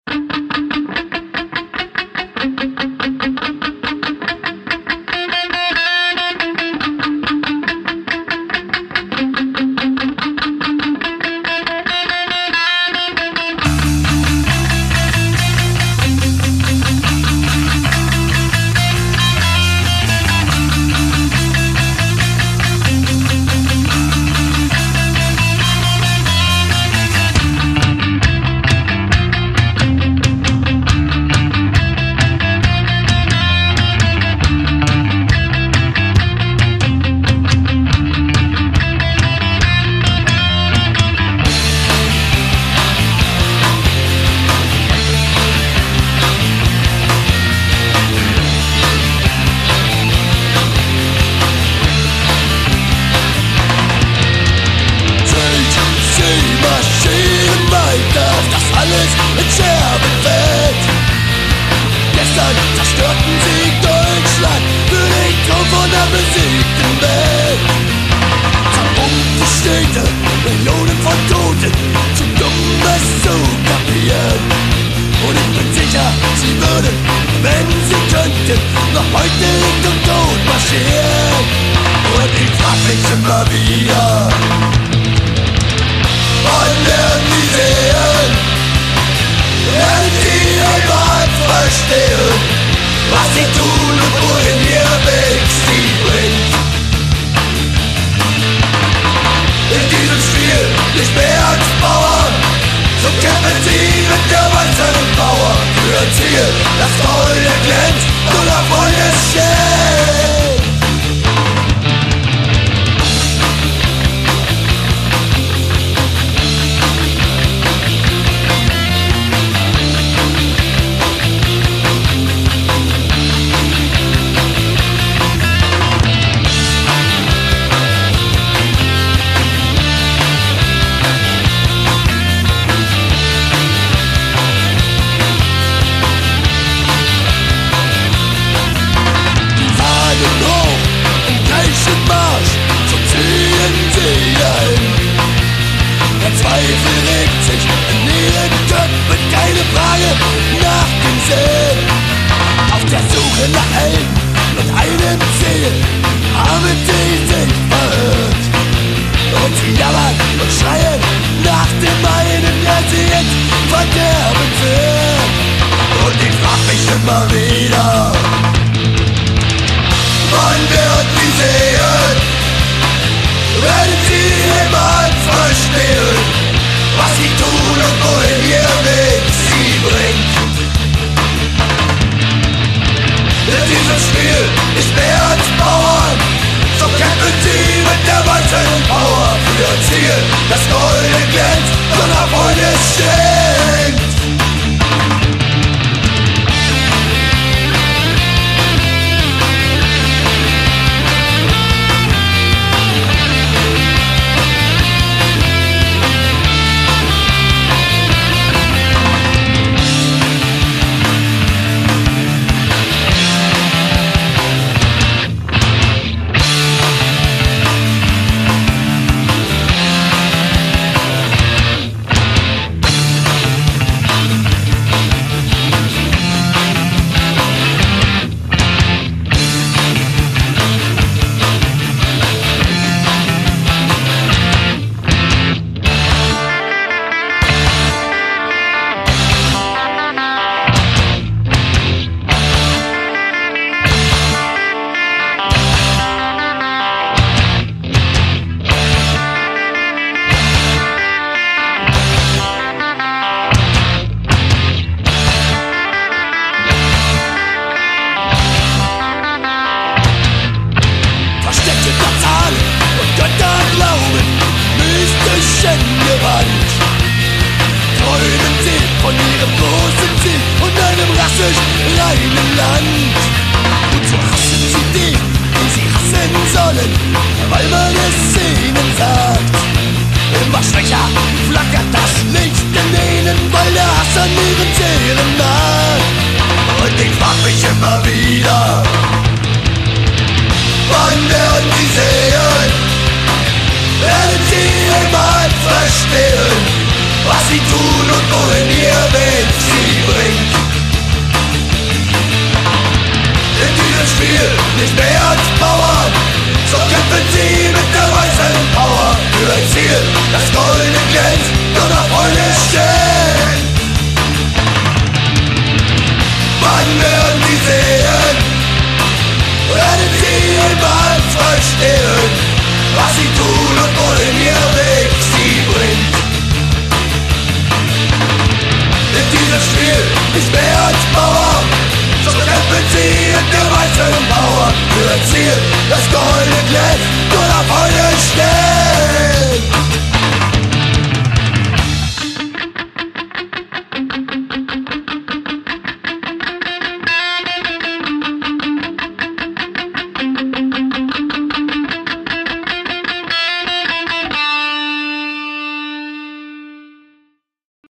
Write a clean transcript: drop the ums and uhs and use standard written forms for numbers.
Zerstörten sie Deutschland für den Traum von der besiegten Welt. Zerbombte Städte, Millionen von Toten, zu dumm es zu kapieren. Und ich bin sicher, sie würden, wenn sie könnten, noch heute Richtung Tod marschieren. Und ich frag mich immer wieder, wann werden die sehen? Werden sie einmal verstehen, was sie tun und wohin ihr Weg sie bringt? In diesem Spiel nicht mehr als Bauern, so kämpfen sie mit der weißen Power für ein Ziel, das Gold glänzt und Erfolg ist steht. Zweifel regt sich in ihren Köpfen, keine Frage nach dem Sinn. Auf der Suche nach Helden und einem Ziel haben sie sich verirrt. Und sie jammern und schreien nach dem einen, der sie ins Verderben führt. Und ich frag mich immer wieder, wann wird sie sehen? Werden sie jemals verstehen, was sie tun und wohin ihr Weg sie bringt? In diesem Spiel ist mehr als Bauern, so kämpfen sie mit der weißen Power für ein Ziel, das Gold glänzt und Erfolg schenkt. Träumen sie von ihrem großen Ziel und einem rassisch reinen Land. Und so hassen sie die sie hassen sollen, weil man es ihnen sagt. Immer schwächer flackert das Licht in ihnen, weil der Hass an ihren Seelen naht. Und ich frag mich immer wieder, wann werden sie sehen? Werden sie jemals verstehen, was sie tun und wohin ihr Weg sie Spiel, das goldene glänzt, dort auf Freude stehen. Wann werden sie sehen, werden sie jemals verstehen, was sie tun und wohin ihr Weg sie bringt. In diesem Spiel nicht mehr als Bauer, so kämpfen sie in der weißen Mauer für ein Ziel, das goldene glänzt, dort auf Freude stehen.